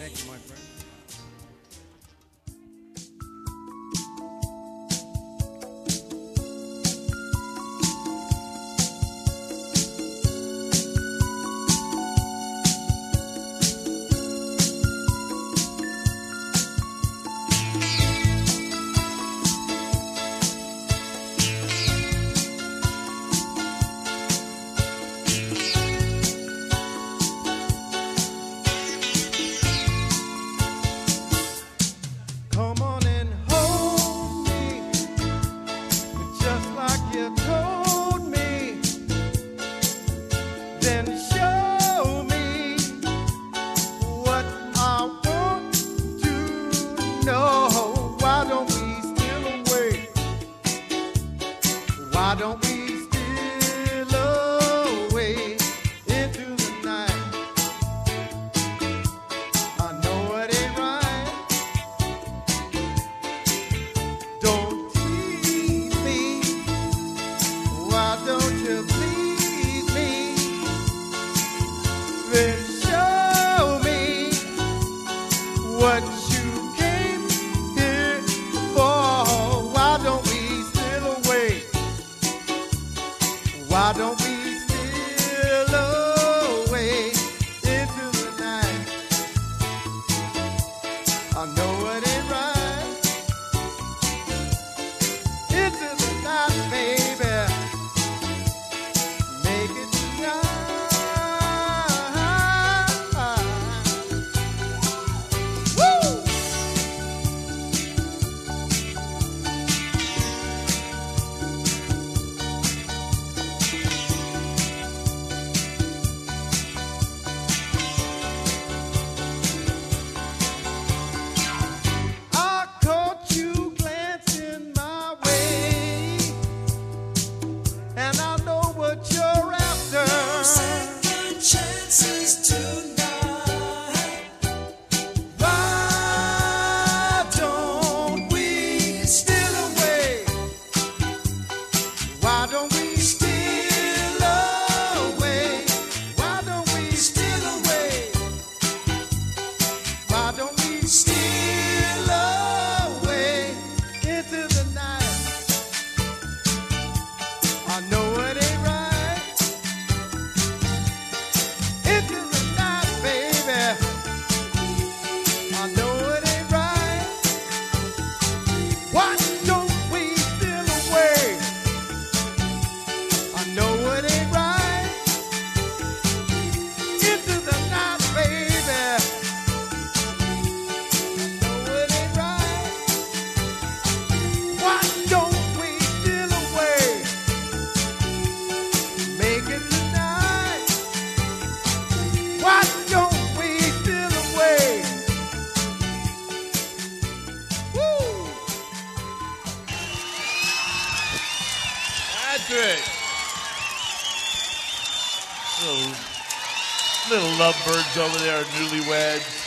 Thank you, my friend. Come on and hold me, just like you told me. Then show me what I want to know. Why don't we steal away? Why don't we steal away into the night? I know it ain't right. Don't tease me. Why don't you please me? Then show me what you came here for. Why don't we steal away? Why don't we steal away into the night? I know it ain't right. Into the night, baby. Make it tonight. Woo! I caught you glancing my way, and I know what you're after. Second chances tonight. Why don't we steal away? Why don't we steal away? Why don't we steal away? Why don't we steal away into the night? I know it ain't right. Into the night, baby. I know it ain't right. Why don't we steal away? I know it ain't right. Into the night, baby. I know it ain't right. Why don't we steal away? Make it tonight. Why don't we steal away? Woo! That's it. Little lovebirds over there, newlyweds.